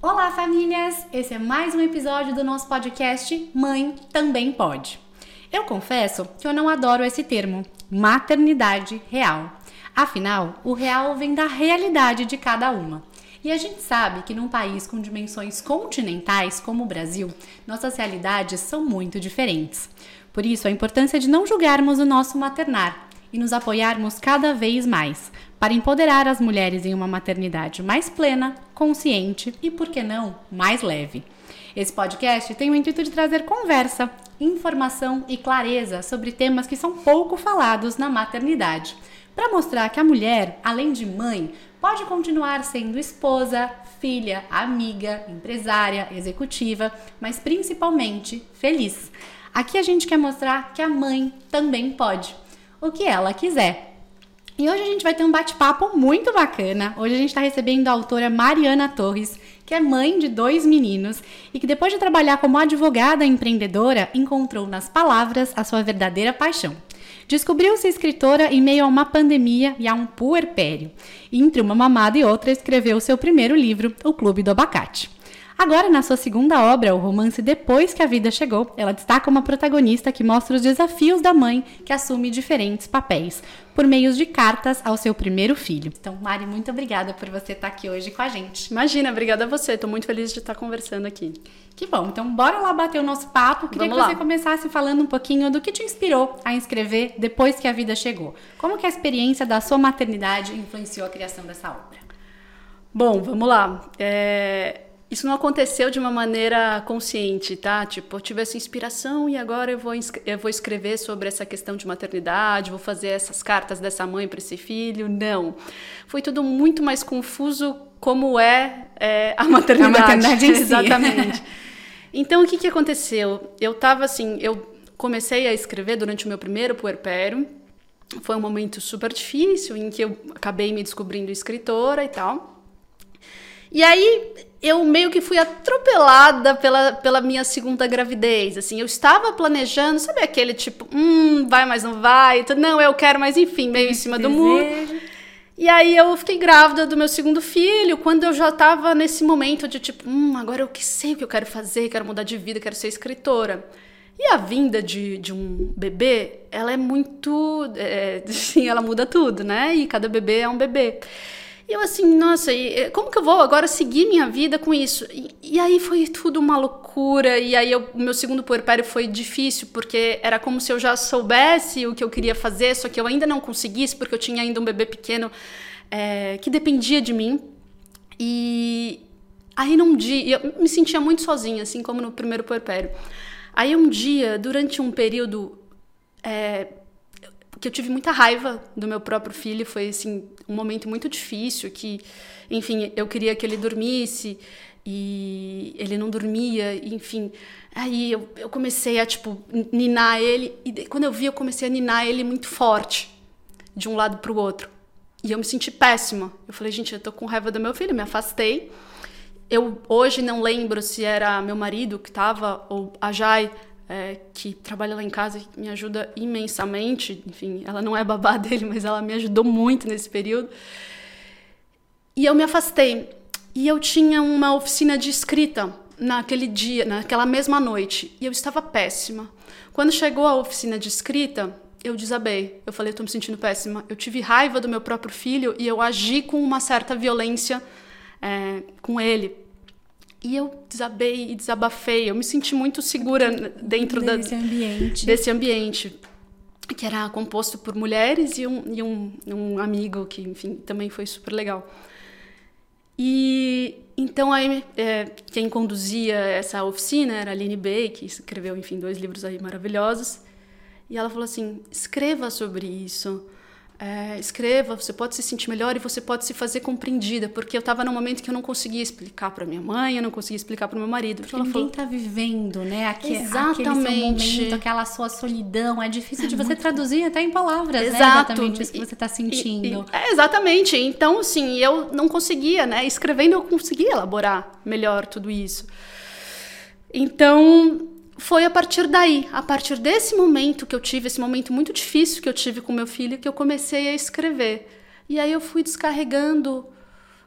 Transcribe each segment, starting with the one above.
Olá, famílias! Esse é mais um episódio do nosso podcast Mãe Também Pode. Eu confesso que eu não adoro esse termo, maternidade real. Afinal, o real vem da realidade de cada uma. E a gente sabe que num país com dimensões continentais como o Brasil, nossas realidades são muito diferentes. Por isso, a importância de não julgarmos o nosso maternar e nos apoiarmos cada vez mais para empoderar as mulheres em uma maternidade mais plena, consciente e, por que não, mais leve. Esse podcast tem o intuito de trazer conversa, informação e clareza sobre temas que são pouco falados na maternidade, para mostrar que a mulher, além de mãe, pode continuar sendo esposa, filha, amiga, empresária, executiva, mas principalmente feliz. Aqui a gente quer mostrar que a mãe também pode, o que ela quiser. E hoje a gente vai ter um bate-papo muito bacana. Hoje a gente está recebendo a autora Mariana Torres, que é mãe de 2 meninos e que depois de trabalhar como advogada empreendedora, encontrou nas palavras a sua verdadeira paixão. Descobriu-se escritora em meio a uma pandemia e a um puerpério. E entre uma mamada e outra, escreveu seu primeiro livro, O Clube do Abacate. Agora, na sua segunda obra, o romance Depois que a Vida Chegou, ela destaca uma protagonista que mostra os desafios da mãe que assume diferentes papéis, por meio de cartas ao seu primeiro filho. Então, Mari, muito obrigada por você estar aqui hoje com a gente. Imagina, obrigada a você. Estou muito feliz de estar conversando aqui. Que bom. Então, bora lá bater o nosso papo. Queria que você começasse falando um pouquinho do que te inspirou a escrever Depois que a Vida Chegou. Como que a experiência da sua maternidade influenciou a criação dessa obra? Bom, vamos lá. Isso não aconteceu de uma maneira consciente, tá? Tipo, eu tive essa inspiração e agora eu vou escrever sobre essa questão de maternidade, vou fazer essas cartas dessa mãe para esse filho. Não. Foi tudo muito mais confuso como a maternidade. A maternidade em si. Exatamente. Então, o que aconteceu? Eu comecei a escrever durante o meu primeiro puerpério. Foi um momento super difícil em que eu acabei me descobrindo escritora e tal. E aí, eu meio que fui atropelada pela minha segunda gravidez, assim, eu estava planejando, sabe aquele tipo, vai, mas não vai, não, eu quero, mas enfim, meio em cima do muro. E aí eu fiquei grávida do meu segundo filho, quando eu já estava nesse momento de tipo, agora eu que sei o que eu quero fazer, quero mudar de vida, quero ser escritora. E a vinda de um bebê, ela é muito, assim, ela muda tudo, né, e cada bebê é um bebê. E eu assim, nossa, como que eu vou agora seguir minha vida com isso? E aí foi tudo uma loucura, e aí o meu segundo puerpério foi difícil, porque era como se eu já soubesse o que eu queria fazer, só que eu ainda não conseguisse, porque eu tinha ainda um bebê pequeno que dependia de mim. E aí num dia, eu me sentia muito sozinha, assim como no primeiro puerpério. Aí um dia, durante um período que eu tive muita raiva do meu próprio filho, foi assim, um momento muito difícil, que, enfim, eu queria que ele dormisse e ele não dormia, enfim. Aí eu comecei a, tipo, ninar ele, e quando eu vi, eu comecei a ninar ele muito forte, de um lado pro outro. E eu me senti péssima. Eu falei, gente, eu tô com raiva do meu filho, me afastei. Eu hoje não lembro se era meu marido que tava, ou a Jai, que trabalha lá em casa e me ajuda imensamente. Enfim, ela não é babá dele, mas ela me ajudou muito nesse período. E eu me afastei. E eu tinha uma oficina de escrita naquele dia, naquela mesma noite. E eu estava péssima. Quando chegou a oficina de escrita, eu desabei. Eu falei, eu tô me sentindo péssima. Eu tive raiva do meu próprio filho e eu agi com uma certa violência com ele. E eu desabei e desabafei. Eu me senti muito segura dentro desse ambiente, que era composto por mulheres e um amigo que, enfim, também foi super legal. E então aí quem conduzia essa oficina era a Aline Bey, que escreveu, enfim, 2 livros aí maravilhosos. E ela falou assim, escreva sobre isso. Escreva, você pode se sentir melhor e você pode se fazer compreendida, porque eu estava num momento que eu não conseguia explicar para minha mãe, eu não conseguia explicar para meu marido. Porque ninguém está vivendo, né? Exatamente. Aquele seu momento, aquela sua solidão, é difícil de você traduzir até em palavras, Exato. Né? Exatamente isso que você está sentindo. Exatamente, então assim, eu não conseguia, né? Escrevendo eu conseguia elaborar melhor tudo isso. Então foi a partir daí, a partir desse momento que eu tive, esse momento muito difícil que eu tive com meu filho, que eu comecei a escrever. E aí eu fui descarregando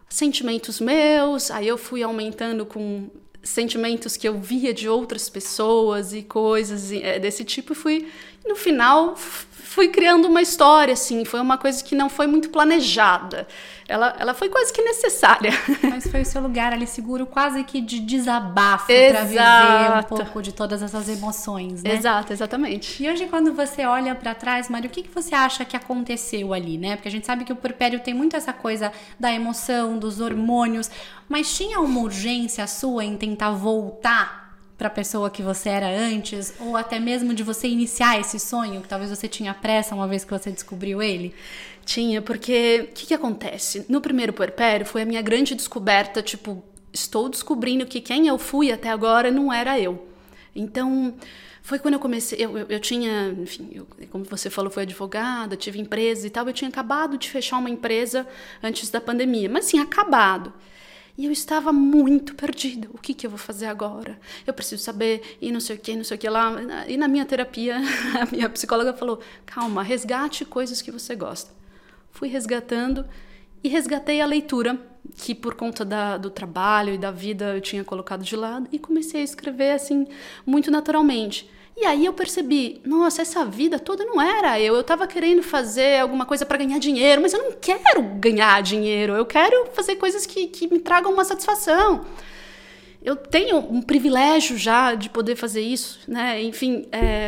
sentimentos meus, aí eu fui aumentando com sentimentos que eu via de outras pessoas e coisas desse tipo, e no final fui criando uma história, assim, foi uma coisa que não foi muito planejada, ela foi quase que necessária. Mas foi o seu lugar ali seguro, quase que de desabafo, para viver um pouco de todas essas emoções, né? Exato, exatamente. E hoje, quando você olha para trás, Mari, o que você acha que aconteceu ali, né? Porque a gente sabe que o puerpério tem muito essa coisa da emoção, dos hormônios, mas tinha uma urgência sua em tentar voltar para a pessoa que você era antes, ou até mesmo de você iniciar esse sonho, que talvez você tinha pressa uma vez que você descobriu ele? Tinha, porque o que acontece? No primeiro puerpério foi a minha grande descoberta, tipo, estou descobrindo que quem eu fui até agora não era eu. Então, foi quando eu comecei, eu tinha, enfim, como você falou, fui advogada, tive empresa e tal, eu tinha acabado de fechar uma empresa antes da pandemia, mas assim, acabado. E eu estava muito perdida. O que eu vou fazer agora? Eu preciso saber, e não sei o que lá. E na minha terapia, a minha psicóloga falou, calma, resgate coisas que você gosta. Fui resgatando e resgatei a leitura, que por conta do trabalho e da vida eu tinha colocado de lado, e comecei a escrever assim, muito naturalmente. E aí eu percebi, nossa, essa vida toda não era eu estava querendo fazer alguma coisa para ganhar dinheiro, mas eu não quero ganhar dinheiro, eu quero fazer coisas que me tragam uma satisfação. Eu tenho um privilégio já de poder fazer isso, né, enfim,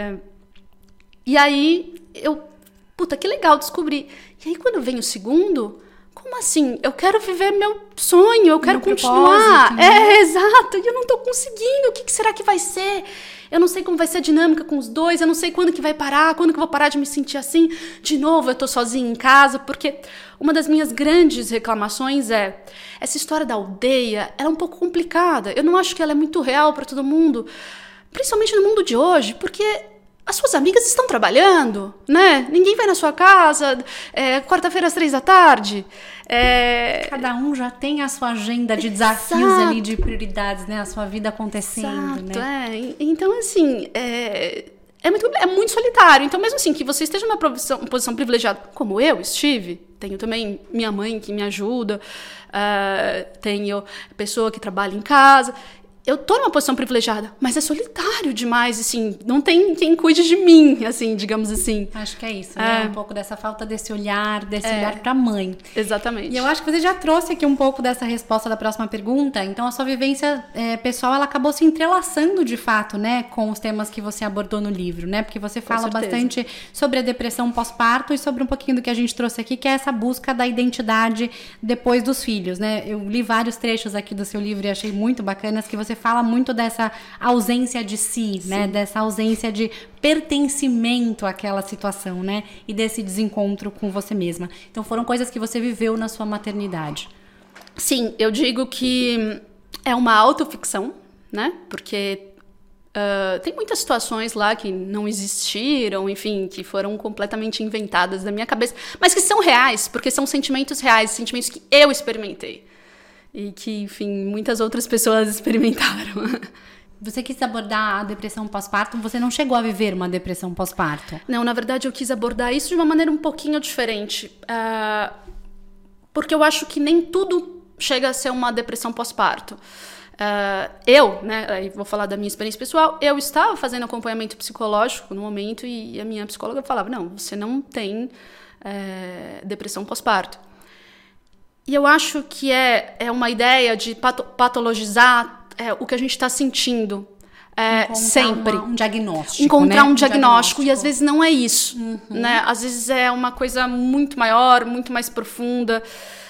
e aí puta, que legal, descobri. E aí quando vem o segundo, como assim? Eu quero viver meu sonho, eu quero continuar. Né? Exato, e eu não tô conseguindo, o que será que vai ser? Eu não sei como vai ser a dinâmica com os dois, eu não sei quando que vai parar, quando que eu vou parar de me sentir assim. De novo, eu tô sozinha em casa, porque uma das minhas grandes reclamações é essa história da aldeia, ela é um pouco complicada. Eu não acho que ela é muito real para todo mundo, principalmente no mundo de hoje, porque as suas amigas estão trabalhando, né? Ninguém vai na sua casa, quarta-feira às 3 da tarde. Cada um já tem a sua agenda de desafios ali, de prioridades, né? A sua vida acontecendo, né? Então, assim, é muito solitário. Então, mesmo assim, que você esteja numa posição privilegiada, como eu estive, tenho também minha mãe que me ajuda, tenho pessoa que trabalha em casa. Eu tô numa posição privilegiada, mas é solitário demais, assim, não tem quem cuide de mim, assim, digamos assim. Acho que é isso, né? Um pouco dessa falta desse olhar pra mãe. Exatamente. E eu acho que você já trouxe aqui um pouco dessa resposta da próxima pergunta, então a sua vivência pessoal, ela acabou se entrelaçando, de fato, né, com os temas que você abordou no livro, né? Porque você fala bastante sobre a depressão pós-parto e sobre um pouquinho do que a gente trouxe aqui, que é essa busca da identidade depois dos filhos, né? Eu li vários trechos aqui do seu livro e achei muito bacanas, que você fala muito dessa ausência de si, né? Dessa ausência de pertencimento àquela situação, né? E desse desencontro com você mesma. Então foram coisas que você viveu na sua maternidade. Sim, eu digo que é uma autoficção, né? Porque tem muitas situações lá que não existiram, enfim, que foram completamente inventadas da minha cabeça, mas que são reais, porque são sentimentos reais, sentimentos que eu experimentei. E que, enfim, muitas outras pessoas experimentaram. Você quis abordar a depressão pós-parto, você não chegou a viver uma depressão pós-parto? Não, na verdade eu quis abordar isso de uma maneira um pouquinho diferente. Porque eu acho que nem tudo chega a ser uma depressão pós-parto. Né, aí vou falar da minha experiência pessoal, eu estava fazendo acompanhamento psicológico no momento e a minha psicóloga falava, não, você não tem depressão pós-parto. E eu acho que é uma ideia de patologizar o que a gente está sentindo sempre. Um diagnóstico. Encontrar um diagnóstico, e às vezes não é isso. Né? Às vezes é uma coisa muito maior, muito mais profunda.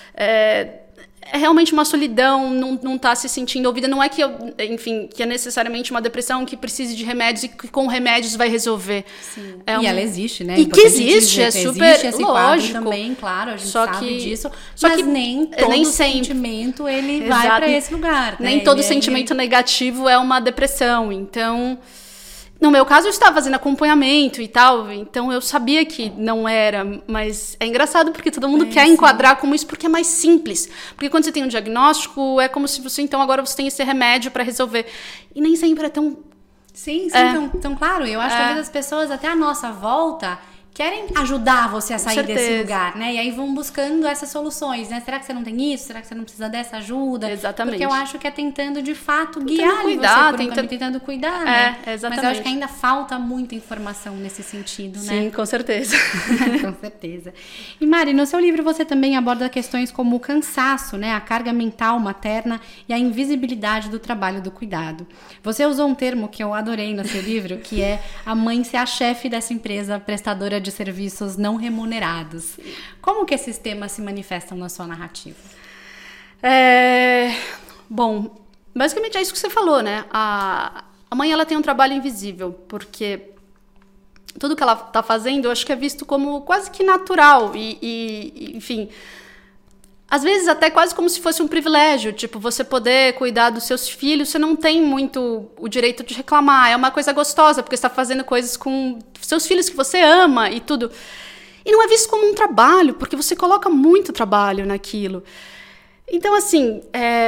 É realmente uma solidão, não tá se sentindo ouvida. Não é que que é necessariamente uma depressão que precise de remédios e que com remédios vai resolver. Sim. E ela existe, né? E que existe, é super existe esse lógico. Também, claro, a gente só sabe disso. Só mas que nem todo sentimento ele vai para esse lugar. Nem né? todo sentimento negativo é uma depressão. Então, no meu caso, eu estava fazendo acompanhamento e tal, então eu sabia que não era, mas é engraçado porque todo mundo quer enquadrar como isso porque é mais simples. Porque quando você tem um diagnóstico, é como se você, então, agora você tem esse remédio para resolver. E nem sempre é tão... Sim, então claro, eu acho que às vezes as pessoas até à nossa volta querem ajudar você a Com sair certeza. desse lugar, né? E aí vão buscando essas soluções, né? Será que você não tem isso? Será que você não precisa dessa ajuda? Exatamente. Porque eu acho que é tentando, de fato, guiar cuidar, você por um caminho, tentando cuidar, né? Exatamente. Mas eu acho que ainda falta muita informação nesse sentido, né? Sim, com certeza. Com certeza. E Mari, no seu livro você também aborda questões como o cansaço, né? A carga mental materna e a invisibilidade do trabalho do cuidado. Você usou um termo que eu adorei no seu livro, que é a mãe ser a chefe dessa empresa prestadora de serviços não remunerados. Como que esses temas se manifestam na sua narrativa? Bom, basicamente é isso que você falou, né? A mãe, ela tem um trabalho invisível, porque tudo que ela tá fazendo, eu acho que é visto como quase que natural e enfim, às vezes até quase como se fosse um privilégio, tipo, você poder cuidar dos seus filhos, você não tem muito o direito de reclamar, é uma coisa gostosa, porque você está fazendo coisas com seus filhos que você ama e tudo. E não é visto como um trabalho, porque você coloca muito trabalho naquilo. Então, assim,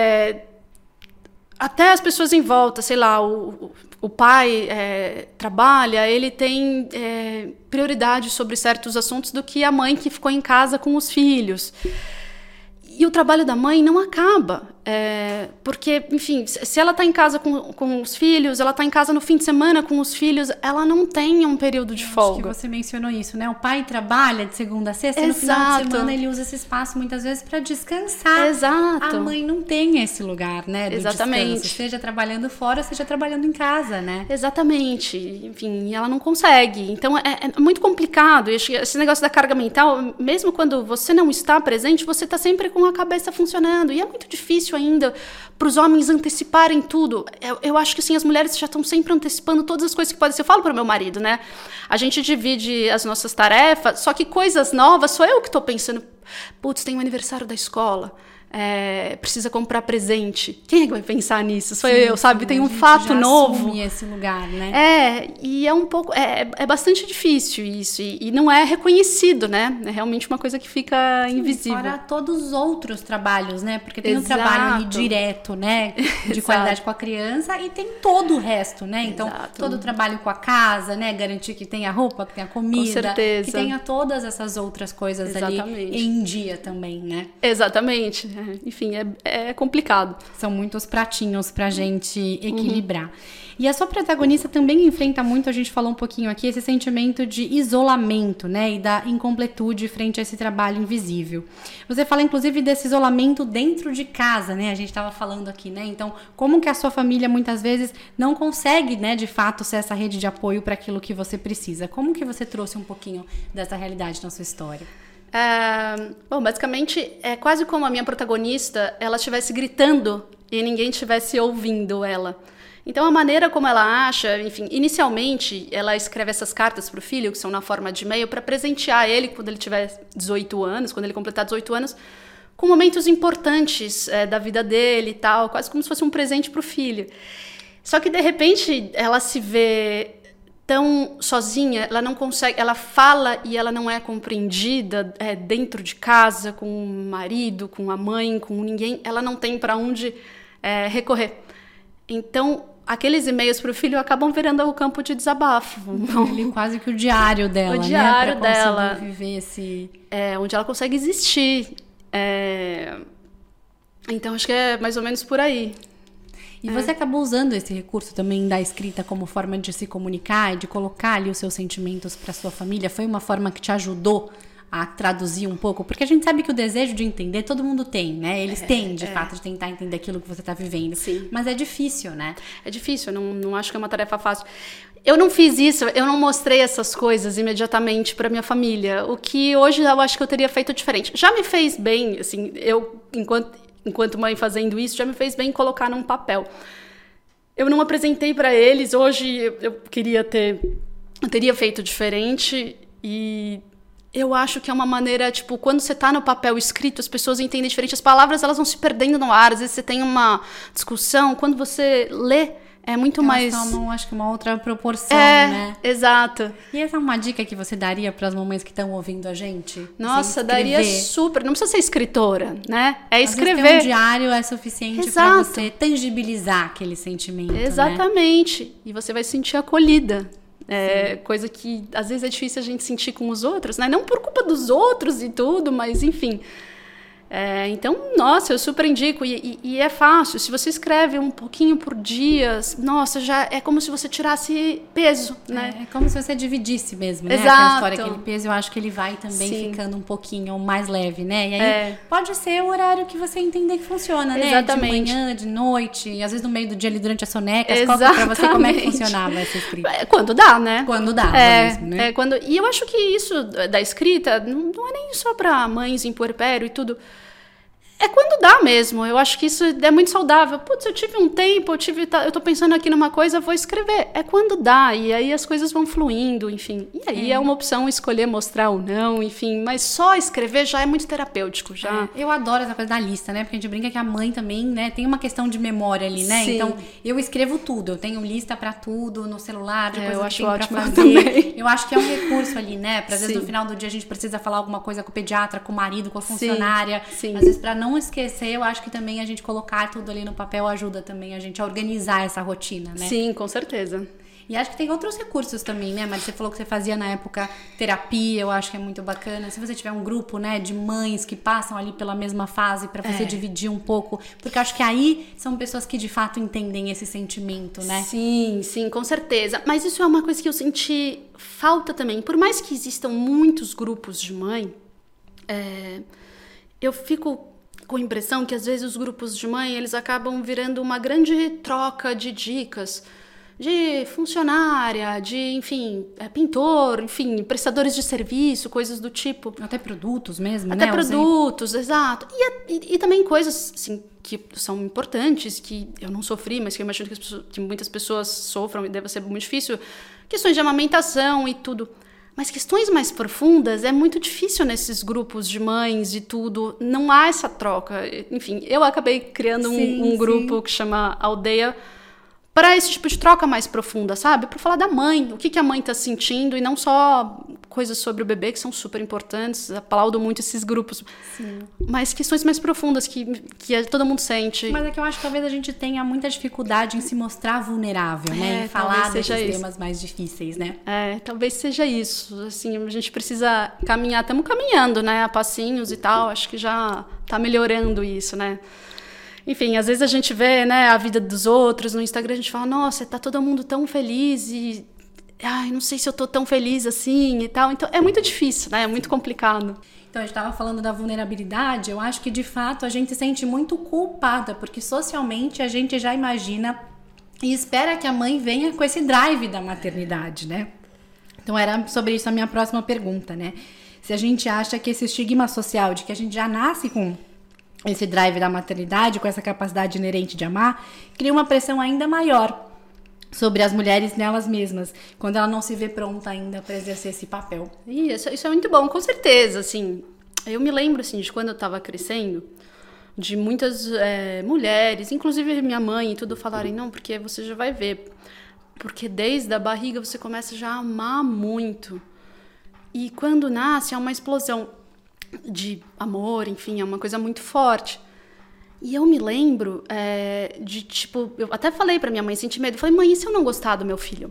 até as pessoas em volta, sei lá, o pai trabalha, ele tem prioridade sobre certos assuntos do que a mãe que ficou em casa com os filhos. E o trabalho da mãe não acaba, porque, enfim, se ela está em casa com os filhos, ela está em casa no fim de semana com os filhos, ela não tem um período de folga. Acho que você mencionou isso, né? O pai trabalha de segunda a sexta, e no final de semana ele usa esse espaço muitas vezes para descansar. Exato. A mãe não tem esse lugar, né? Do Exatamente. descanso, seja trabalhando fora, seja trabalhando em casa, né? Exatamente. Enfim, ela não consegue. Então, é muito complicado. Esse negócio da carga mental, mesmo quando você não está presente, você está sempre com a cabeça funcionando. E é muito difícil ainda para os homens anteciparem tudo. Eu acho que assim, as mulheres já estão sempre antecipando todas as coisas que podem ser. Eu falo para o meu marido, né? A gente divide as nossas tarefas, só que coisas novas sou eu que estou pensando. Putz, tem o aniversário da escola. Precisa comprar presente. Quem é que vai pensar nisso? Sou eu, sabe? Tem um fato novo. Assume esse lugar, né? E é um pouco... É bastante difícil isso. E não é reconhecido, né? É realmente uma coisa que fica invisível. Fora todos os outros trabalhos, né? Porque tem Exato. o trabalho ali direto, né? De qualidade com a criança e tem todo o resto, né? Então, Exato. todo o trabalho com a casa, né? Garantir que tenha roupa, que tenha comida. Com certeza. Que tenha todas essas outras coisas Exatamente. ali em dia também, né? Exatamente. Enfim, é complicado. São muitos pratinhos pra gente equilibrar. E a sua protagonista também enfrenta muito, a gente falou um pouquinho aqui, esse sentimento de isolamento, né? E da incompletude frente a esse trabalho invisível. Você fala, inclusive, desse isolamento dentro de casa, né? A gente estava falando aqui, né? Então, como que a sua família, muitas vezes, não consegue, né? De fato, ser essa rede de apoio para aquilo que você precisa. Como que você trouxe um pouquinho dessa realidade na sua história? Bom, basicamente é quase como a minha protagonista ela estivesse gritando e ninguém estivesse ouvindo ela. Então a maneira como ela acha, enfim, inicialmente ela escreve essas cartas para o filho, que são na forma de e-mail, para presentear ele quando ele tiver 18 anos, quando ele completar 18 anos, com momentos importantes da vida dele e tal, quase como se fosse um presente para o filho. Só que de repente ela se vê tão sozinha, ela não consegue, ela fala e ela não é compreendida dentro de casa, com o marido, com a mãe, com ninguém, ela não tem para onde recorrer. Então, aqueles e-mails para o filho acabam virando o campo de desabafo. Ele quase que o diário dela, o diário né? Pra dela. conseguir viver esse... onde ela consegue existir. Então, acho que é mais ou menos por aí. E você acabou usando esse recurso também da escrita como forma de se comunicar e de colocar ali os seus sentimentos para sua família? Foi uma forma que te ajudou a traduzir um pouco? Porque a gente sabe que o desejo de entender todo mundo tem, né? Eles têm, de fato, de tentar entender aquilo que você está vivendo. Sim. Mas é difícil, né? É difícil, eu não acho que é uma tarefa fácil. Eu não fiz isso, eu não mostrei essas coisas imediatamente para minha família, o que hoje eu acho que eu teria feito diferente. Já me fez bem, assim, eu, enquanto mãe fazendo isso, já me fez bem colocar num papel. Eu não apresentei para eles, hoje eu teria feito diferente e eu acho que é uma maneira, tipo, quando você tá no papel escrito, as pessoas entendem diferente, as palavras elas vão se perdendo no ar, às vezes você tem uma discussão, quando você lê, é muito Elas mais... tomam, acho que uma outra proporção, né? Exato. E essa é uma dica que você daria para as mamães que estão ouvindo a gente? Nossa, Assim, daria super. Não precisa ser escritora, né? Às escrever. vezes ter um diário é suficiente para você tangibilizar aquele sentimento, Exatamente. né? E você vai se sentir acolhida. Coisa que às vezes é difícil a gente sentir com os outros, né? Não por culpa dos outros e tudo, mas enfim. Então, nossa, eu super indico, e é fácil, se você escreve um pouquinho por dia, nossa, já é como se você tirasse peso, né? É como se você dividisse mesmo, né? Exato. Aquela história, aquele peso, eu acho que ele vai também ficando um pouquinho mais leve, né? E aí pode ser o horário que você entender que funciona, né? Exatamente. De manhã, de noite, e às vezes no meio do dia ali durante as sonecas. Exatamente. Qual que pra você, como é que funcionava essa escrita? Quando dá, né? Quando dá mesmo, né? E eu acho que isso da escrita não é nem só para mães em puerpério e tudo. É quando dá mesmo. Eu acho que isso é muito saudável. Putz, eu tive um tempo, eu tô pensando aqui numa coisa, vou escrever. É quando dá. E aí as coisas vão fluindo, enfim. E aí é uma opção escolher mostrar ou não, enfim. Mas só escrever já é muito terapêutico. Já. Eu adoro essa coisa da lista, né? Porque a gente brinca que a mãe também, né? Tem uma questão de memória ali, né? Sim. Então, eu escrevo tudo. Eu tenho lista pra tudo no celular, de coisa eu que acho tem pra ótimo fazer. também. Eu acho que é um recurso ali, né? Pra às vezes Sim. no final do dia a gente precisa falar alguma coisa com o pediatra, com o marido, com a funcionária. Sim. Às vezes pra não esquecer, eu acho que também a gente colocar tudo ali no papel ajuda também a gente a organizar essa rotina, né? Sim, com certeza. E acho que tem outros recursos também, né? Mas você falou que você fazia na época terapia, eu acho que é muito bacana. Se você tiver um grupo, né, de mães que passam ali pela mesma fase pra você dividir um pouco, porque eu acho que aí são pessoas que de fato entendem esse sentimento, né? Sim, com certeza. Mas isso é uma coisa que eu senti falta também. Por mais que existam muitos grupos de mãe, eu fico com a impressão que às vezes os grupos de mãe, eles acabam virando uma grande troca de dicas de funcionária, de, enfim, pintor, enfim, prestadores de serviço, coisas do tipo. Até produtos mesmo, Até né? produtos, exato. E também coisas, assim, que são importantes, que eu não sofri, mas que eu imagino que muitas pessoas sofram e deve ser muito difícil. Questões de amamentação e tudo. Mas questões mais profundas é muito difícil nesses grupos de mães e tudo. Não há essa troca. Enfim, eu acabei criando um grupo que chama Aldeia para esse tipo de troca mais profunda, sabe? Para falar da mãe, o que a mãe tá sentindo e não só coisas sobre o bebê que são super importantes. Aplaudo muito esses grupos. Sim. Mas questões mais profundas que todo mundo sente. Mas é que eu acho que talvez a gente tenha muita dificuldade em se mostrar vulnerável, né? Em falar desses temas mais difíceis, né? Talvez seja isso. Assim, a gente precisa caminhar. Estamos caminhando, né? A passinhos e tal. Acho que já tá melhorando isso, né? Enfim, às vezes a gente vê, né, a vida dos outros no Instagram, a gente fala, nossa, tá todo mundo tão feliz e... Ai, não sei se eu tô tão feliz assim e tal. Então, é muito difícil, né? É muito complicado. Então, a gente tava falando da vulnerabilidade. Eu acho que, de fato, a gente se sente muito culpada, porque socialmente a gente já imagina e espera que a mãe venha com esse drive da maternidade, né? Então, era sobre isso a minha próxima pergunta, né? Se a gente acha que esse estigma social de que a gente já nasce com esse drive da maternidade, com essa capacidade inerente de amar, cria uma pressão ainda maior sobre as mulheres nelas mesmas, quando ela não se vê pronta ainda para exercer esse papel. Isso é muito bom, com certeza, assim. Eu me lembro, assim, de quando eu estava crescendo, de muitas mulheres, inclusive minha mãe e tudo, falarem, não, porque você já vai ver, porque desde a barriga você começa já a amar muito. E quando nasce é uma explosão de amor, enfim, é uma coisa muito forte. E eu me lembro de, tipo, eu até falei pra minha mãe, senti medo, eu falei, mãe, e se eu não gostar do meu filho?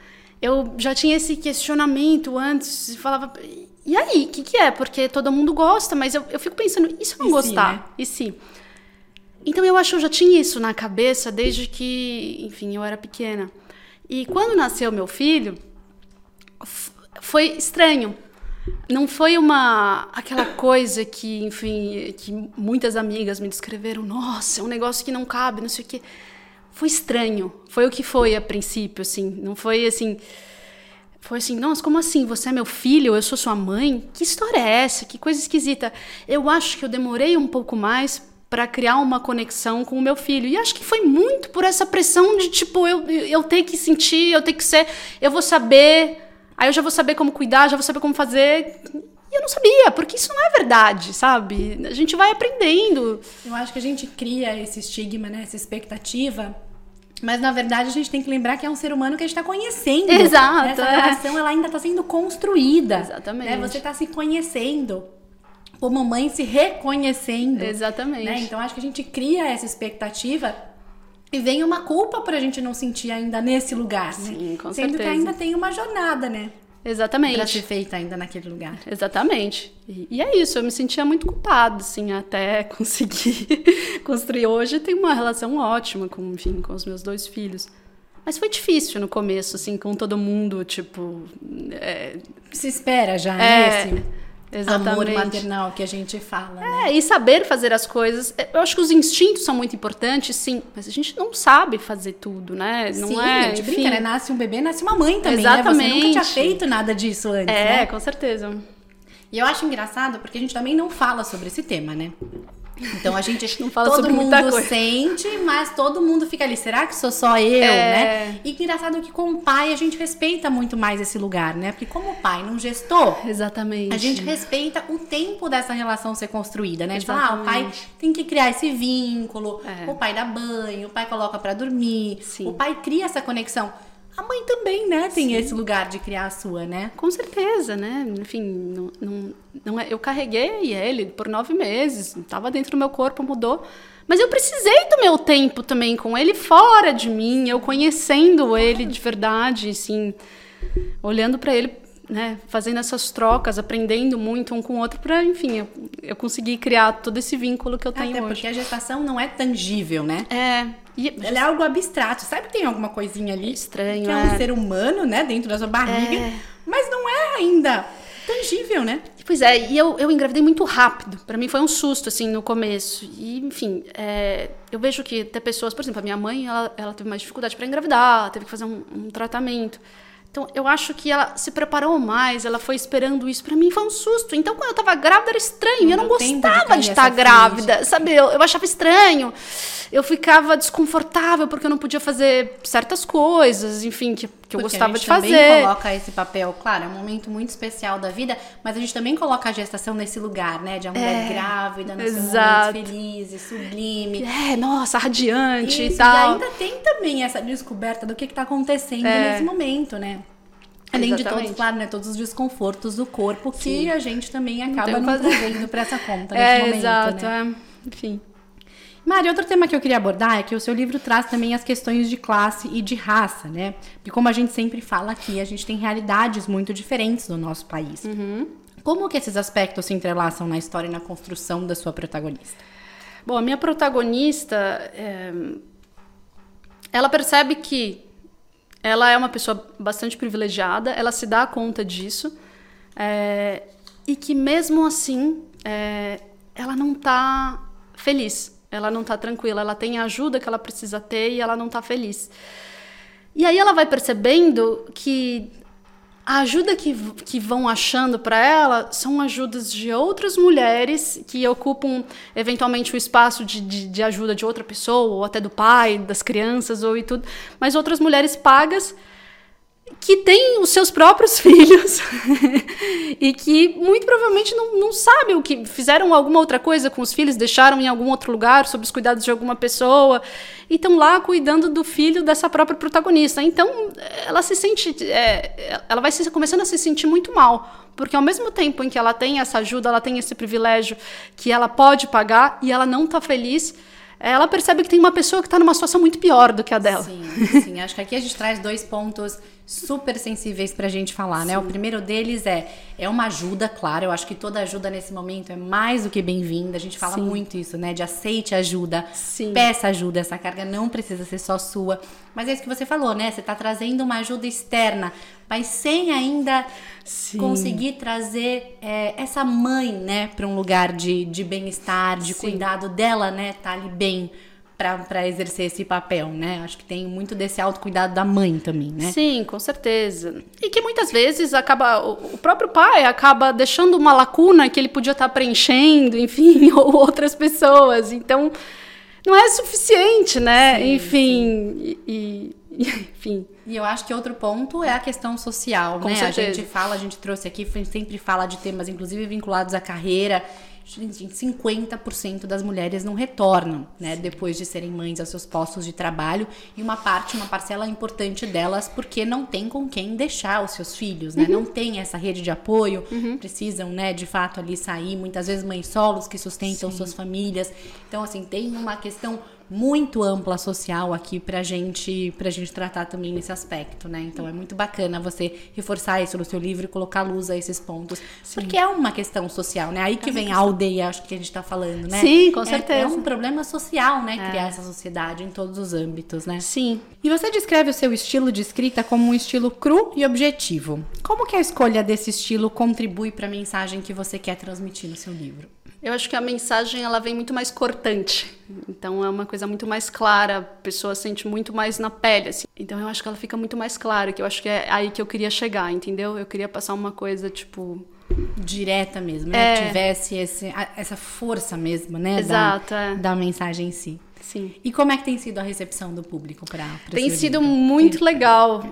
Eu já tinha esse questionamento antes, e falava, e aí, o que é? Porque todo mundo gosta, mas eu fico pensando, e se eu não gostar? Né? E se? Então eu acho que eu já tinha isso na cabeça desde que, enfim, eu era pequena. E quando nasceu meu filho, foi estranho. Não foi aquela coisa que, enfim, que muitas amigas me descreveram, nossa, é um negócio que não cabe, não sei o quê. Foi estranho, foi o que foi a princípio, assim, não foi assim, foi assim, nossa, como assim, você é meu filho, eu sou sua mãe? Que história é essa? Que coisa esquisita. Eu acho que eu demorei um pouco mais para criar uma conexão com o meu filho, e acho que foi muito por essa pressão de, tipo, eu ter que sentir, eu ter que ser, eu vou saber... Aí eu já vou saber como cuidar, já vou saber como fazer. E eu não sabia, porque isso não é verdade, sabe? A gente vai aprendendo. Eu acho que a gente cria esse estigma, né? Essa expectativa. Mas, na verdade, a gente tem que lembrar que é um ser humano que a gente está conhecendo. Exato. Essa relação, ela ainda está sendo construída. Exatamente. Né? Você está se conhecendo. Como mãe, se reconhecendo. Exatamente. Né? Então, acho que a gente cria essa expectativa E vem uma culpa pra gente não sentir ainda nesse lugar, né? Sim, com Sendo certeza. que ainda tem uma jornada, né? Exatamente. Pra ser feita ainda naquele lugar. Exatamente. E é isso, eu me sentia muito culpada, assim, até conseguir construir. Hoje tem uma relação ótima com, enfim, com os meus 2 filhos. Mas foi difícil no começo, assim, com todo mundo, tipo... Se espera já, né? Esse amor Exatamente. maternal que a gente fala, né? E saber fazer as coisas. Eu acho que os instintos são muito importantes, sim, mas a gente não sabe fazer tudo, né? Não Sim, é, a gente brinca, né? Nasce um bebê, nasce uma mãe também, Exatamente. né? Você nunca tinha feito nada disso antes, né? com certeza. E eu acho engraçado porque a gente também não fala sobre esse tema, né? Então a gente Não fala todo sobre muita mundo coisa. sente, mas todo mundo fica ali, será que sou só eu, né? E engraçado que com o pai a gente respeita muito mais esse lugar, né? Porque como o pai não gestou, Exatamente. a gente respeita o tempo dessa relação ser construída, né? De falar, o pai Exatamente. tem que criar esse vínculo, o pai dá banho, o pai coloca pra dormir, Sim. o pai cria essa conexão. A mãe também, né, tem esse lugar de criar a sua, né? Com certeza, né? Enfim, não é, eu carreguei ele por 9 meses, estava dentro do meu corpo, mudou. Mas eu precisei do meu tempo também com ele fora de mim, eu conhecendo ele de verdade, assim, olhando para ele, né, fazendo essas trocas, aprendendo muito um com o outro para, enfim, eu conseguir criar todo esse vínculo que eu tenho Até hoje. porque a gestação não é tangível, né? Ela é algo abstrato. Sabe que tem alguma coisinha ali? Estranho, que é um ser humano, né? Dentro da sua barriga. Mas não é ainda tangível, né? Pois é, e eu engravidei muito rápido. Pra mim foi um susto, assim, no começo. E, enfim, eu vejo que até pessoas... Por exemplo, a minha mãe, ela teve mais dificuldade pra engravidar. Ela teve que fazer um tratamento. Então, eu acho que ela se preparou mais, ela foi esperando isso. Pra mim foi um susto. Então, quando eu tava grávida, era estranho. Eu não gostava de estar grávida, sabe? Eu achava estranho. Eu ficava desconfortável porque eu não podia fazer certas coisas, enfim, que eu gostava de fazer. A gente também coloca esse papel, claro, é um momento muito especial da vida, mas a gente também coloca a gestação nesse lugar, né? De uma mulher grávida, no seu momento feliz, sublime. Nossa, radiante Isso, e tal. E ainda tem também essa descoberta do que tá acontecendo nesse momento, né? Além de todos, claro, né? Todos os desconfortos do corpo que a gente também acaba não trazendo pra essa conta nesse momento, exato, né? Enfim. Mari, outro tema que eu queria abordar é que o seu livro traz também as questões de classe e de raça, né? E como a gente sempre fala aqui, a gente tem realidades muito diferentes no nosso país. Como que esses aspectos se entrelaçam na história e na construção da sua protagonista? Bom, a minha protagonista, ela percebe que ela é uma pessoa bastante privilegiada, ela se dá conta disso, e que mesmo assim, ela não tá feliz. Ela não tá tranquila, ela tem a ajuda que ela precisa ter e ela não tá feliz. E aí ela vai percebendo que a ajuda que vão achando para ela são ajudas de outras mulheres que ocupam eventualmente o espaço de ajuda de outra pessoa, ou até do pai, das crianças, ou e tudo, mas outras mulheres pagas que têm os seus próprios filhos e que muito provavelmente não sabem o que fizeram alguma outra coisa com os filhos, deixaram em algum outro lugar sob os cuidados de alguma pessoa e estão lá cuidando do filho dessa própria protagonista. Então ela se sente, ela vai começando a se sentir muito mal, porque ao mesmo tempo em que ela tem essa ajuda, ela tem esse privilégio que ela pode pagar e ela não está feliz, ela percebe que tem uma pessoa que está numa situação muito pior do que a dela. Sim. Acho que aqui a gente traz 2 pontos super sensíveis pra gente falar, né? O primeiro deles é uma ajuda, claro. Eu acho que toda ajuda nesse momento é mais do que bem-vinda. A gente fala muito isso, né? De aceite ajuda, peça ajuda. Essa carga não precisa ser só sua. Mas é isso que você falou, né? Você tá trazendo uma ajuda externa, mas sem ainda conseguir trazer essa mãe, né? Pra um lugar de bem-estar, de cuidado dela, né? Tá ali bem para exercer esse papel, né? Acho que tem muito desse autocuidado da mãe também, né? Sim, com certeza. E que muitas vezes o próprio pai acaba deixando uma lacuna que ele podia estar preenchendo, enfim, ou outras pessoas. Então, não é suficiente, né? Enfim. E eu acho que outro ponto é a questão social, Com né? certeza. A gente trouxe aqui, a gente sempre fala de temas, inclusive vinculados à carreira. 50% das mulheres não retornam, né, depois de serem mães aos seus postos de trabalho, e uma parcela importante delas porque não tem com quem deixar os seus filhos, né, não tem essa rede de apoio, precisam, né, de fato ali sair, muitas vezes mães solos que sustentam suas famílias. Então, assim, tem uma questão muito ampla social aqui pra gente tratar também nesse aspecto, né? Então é muito bacana você reforçar isso no seu livro e colocar luz a esses pontos. Sim. Porque é uma questão social, né? Aí que vem a aldeia, acho que a gente tá falando, né? Sim, com certeza. É um problema social, né? Criar essa sociedade em todos os âmbitos, né? Sim. E você descreve o seu estilo de escrita como um estilo cru e objetivo. Como que a escolha desse estilo contribui para a mensagem que você quer transmitir no seu livro? Eu acho que a mensagem ela vem muito mais cortante. Então é uma coisa muito mais clara, a pessoa sente muito mais na pele, assim. Então eu acho que ela fica muito mais clara, que eu acho que é aí que eu queria chegar, entendeu? Eu queria passar uma coisa, tipo... direta mesmo, né? Que tivesse essa força mesmo, né? Exato, da mensagem em si. Sim. E como é que tem sido a recepção do público para Tem sido livro? muito legal.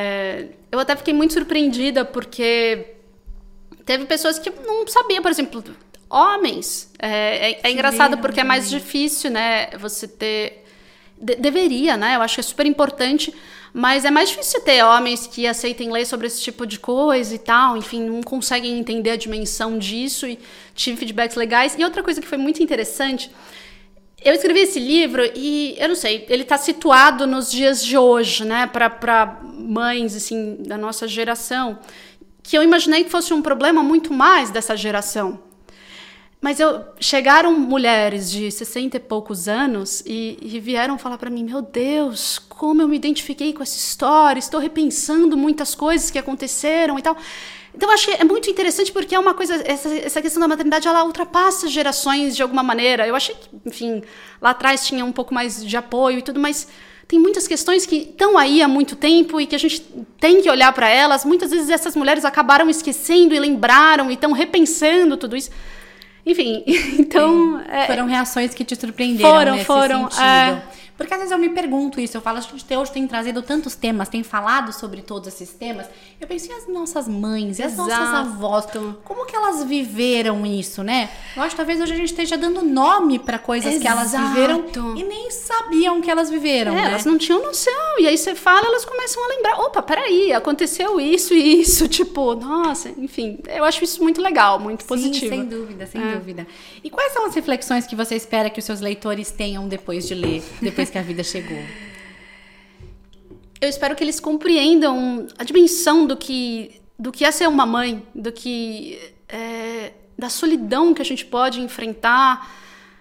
Eu até fiquei muito surpreendida, porque teve pessoas que não sabiam, por exemplo... homens. É engraçado porque é mais difícil, né? Você ter... Deveria, né? Eu acho que é super importante, mas é mais difícil ter homens que aceitem ler sobre esse tipo de coisa e tal. Enfim, não conseguem entender a dimensão disso e tive feedbacks legais. E outra coisa que foi muito interessante, eu escrevi esse livro e, eu não sei, ele está situado nos dias de hoje, né? Para mães, assim, da nossa geração, que eu imaginei que fosse um problema muito mais dessa geração. Mas chegaram mulheres de 60 e poucos anos e vieram falar para mim, meu Deus, como eu me identifiquei com essa história, estou repensando muitas coisas que aconteceram e tal. Então, eu acho que é muito interessante porque é uma coisa, essa questão da maternidade, ela ultrapassa gerações de alguma maneira. Eu achei que, enfim, lá atrás tinha um pouco mais de apoio e tudo, mas tem muitas questões que estão aí há muito tempo e que a gente tem que olhar para elas. Muitas vezes essas mulheres acabaram esquecendo e lembraram e estão repensando tudo isso. Enfim, então... foram reações que te surpreenderam nesse sentido. Porque às vezes eu me pergunto isso, eu falo, a gente hoje tem trazido tantos temas, tem falado sobre todos esses temas, eu penso, e as nossas mães, e as nossas avós, como que elas viveram isso, né? Eu acho que talvez hoje a gente esteja dando nome para coisas que elas viveram e nem sabiam que elas viveram, né? Elas não tinham noção, e aí você fala, elas começam a lembrar, opa, peraí, aconteceu isso e isso, tipo, nossa, enfim, eu acho isso muito legal, muito positivo. Sem dúvida, sem dúvida. E quais são as reflexões que você espera que os seus leitores tenham depois de ler, depois que a vida chegou? Eu espero que eles compreendam a dimensão do que é ser uma mãe, da solidão que a gente pode enfrentar,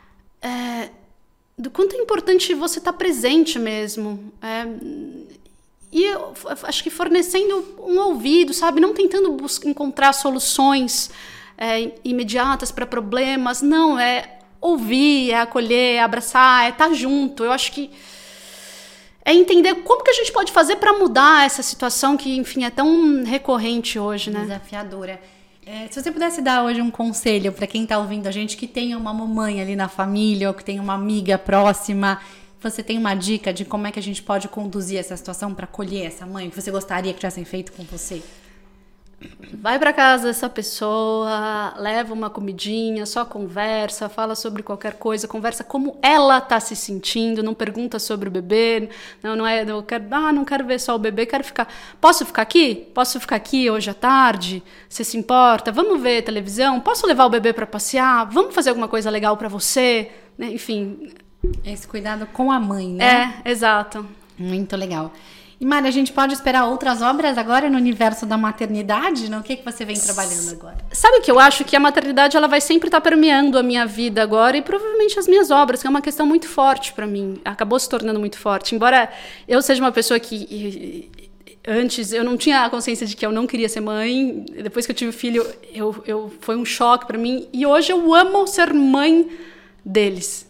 do quanto é importante você estar presente mesmo. E eu acho que fornecendo um ouvido, sabe? Não tentando encontrar soluções imediatas para problemas. Não, é ouvir, é acolher, é abraçar, é estar junto. Eu acho que é entender como que a gente pode fazer para mudar essa situação que, enfim, é tão recorrente hoje, né? Desafiadora. Se você pudesse dar hoje um conselho para quem está ouvindo a gente que tem uma mamãe ali na família ou que tem uma amiga próxima, você tem uma dica de como é que a gente pode conduzir essa situação para acolher essa mãe que você gostaria que tivessem feito com você? Vai para casa dessa pessoa, leva uma comidinha, só conversa, fala sobre qualquer coisa, conversa como ela está se sentindo, não pergunta sobre o bebê, não quero ver só o bebê, quero ficar, posso ficar aqui? Posso ficar aqui hoje à tarde? Você se importa? Vamos ver televisão? Posso levar o bebê para passear? Vamos fazer alguma coisa legal para você? Enfim. Esse cuidado com a mãe, né? Exato. Muito legal. E, Mari, a gente pode esperar outras obras agora no universo da maternidade? No que você vem trabalhando agora? Sabe o que eu acho? Que a maternidade ela vai sempre estar permeando a minha vida agora e provavelmente as minhas obras, que é uma questão muito forte para mim. Acabou se tornando muito forte. Embora eu seja uma pessoa que... Antes, eu não tinha a consciência de que eu não queria ser mãe. Depois que eu tive filho, foi um choque para mim. E hoje eu amo ser mãe deles.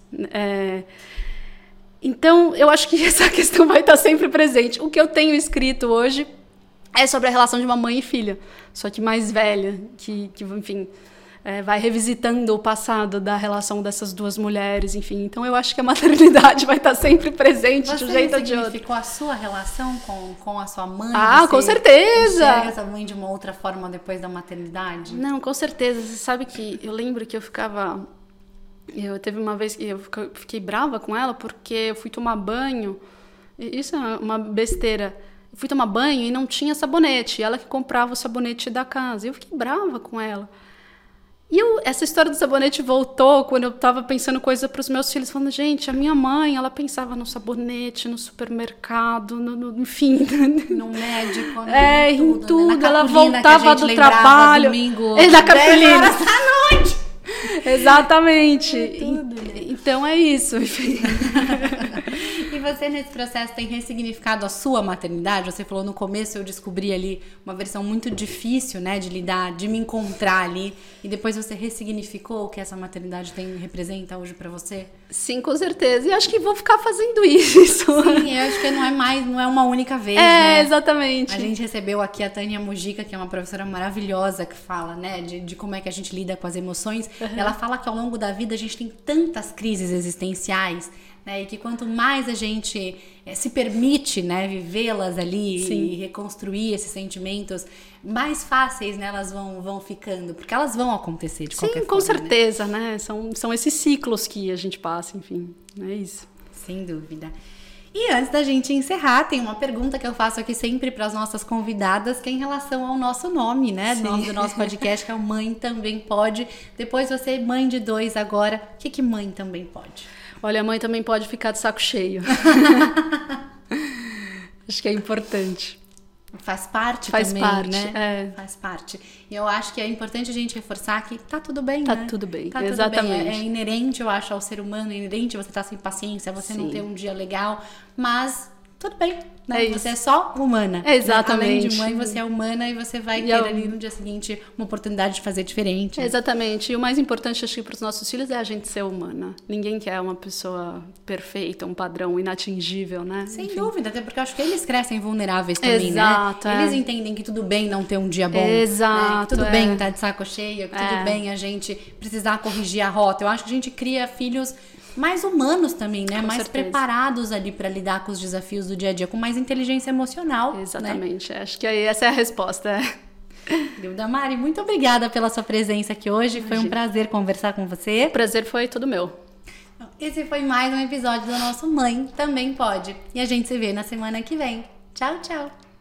Então, eu acho que essa questão vai estar sempre presente. O que eu tenho escrito hoje é sobre a relação de uma mãe e filha, só que mais velha, que enfim, vai revisitando o passado da relação dessas duas mulheres, enfim. Então, eu acho que a maternidade vai estar sempre presente de um jeito ou de outro. Você ficou a sua relação com a sua mãe? Com certeza! Enxerga essa mãe de uma outra forma depois da maternidade? Não, com certeza. Você sabe que eu lembro que teve uma vez que eu fiquei brava com ela porque eu fui tomar banho, e isso é uma besteira, eu fui tomar banho e não tinha sabonete, ela que comprava o sabonete da casa, eu fiquei brava com ela. E essa história do sabonete voltou quando eu tava pensando coisa pros meus filhos, falando, gente, a minha mãe, ela pensava no sabonete, no supermercado, enfim. No médico, em tudo. Ela Cartolina voltava do trabalho. Domingo, Na cartolina. 10 horas da noite. Exatamente. Tudo. Então é isso, enfim. E você nesse processo tem ressignificado a sua maternidade? Você falou no começo, eu descobri ali uma versão muito difícil, né, de lidar, de me encontrar ali, e depois você ressignificou o que essa maternidade representa hoje pra você? Sim, com certeza. E acho que vou ficar fazendo isso. Sim, eu acho que não é uma única vez, né? Exatamente. A gente recebeu aqui a Tânia Mujica, que é uma professora maravilhosa, que fala, né, de como é que a gente lida com as emoções. Uhum. Ela fala que ao longo da vida a gente tem tantas crises existenciais, né, e que quanto mais a gente se permite, né, vivê-las ali e reconstruir esses sentimentos, mais fáceis, né, elas vão ficando, porque elas vão acontecer de qualquer forma. Sim, com certeza, né? São esses ciclos que a gente passa, enfim, é isso. Sem dúvida. E antes da gente encerrar, tem uma pergunta que eu faço aqui sempre para as nossas convidadas, que é em relação ao nosso nome, né? O nome do nosso podcast, que é o Mãe Também Pode. Depois você, mãe de 2 agora, o que mãe também pode? Olha, a mãe também pode ficar de saco cheio. Acho que é importante. Faz parte também, né? Faz parte. E eu acho que é importante a gente reforçar que tá tudo bem, né? Tá tudo bem, tá exatamente. Tudo bem. É inerente, eu acho, ao ser humano, é inerente você estar sem paciência, você não ter um dia legal, mas tudo bem, né? Você é só humana. Exatamente. Né? Além de mãe, você é humana e você vai ter ali no dia seguinte uma oportunidade de fazer diferente. Exatamente. E o mais importante, acho que para os nossos filhos é a gente ser humana. Ninguém quer uma pessoa perfeita, um padrão inatingível, né? Sem dúvida, até porque eu acho que eles crescem vulneráveis também, Exato, né? Eles entendem que tudo bem não ter um dia bom. Exato. Né? Que tudo bem estar de saco cheio, que tudo bem a gente precisar corrigir a rota. Eu acho que a gente cria filhos mais humanos também, né? Mais preparados ali para lidar com os desafios do dia a dia, com mais inteligência emocional. Exatamente. Né? Acho que essa é a resposta. Hilda Mari, muito obrigada pela sua presença aqui hoje. Foi um prazer conversar com você. O prazer foi todo meu. Esse foi mais um episódio do nosso Mãe Também Pode. E a gente se vê na semana que vem. Tchau, tchau!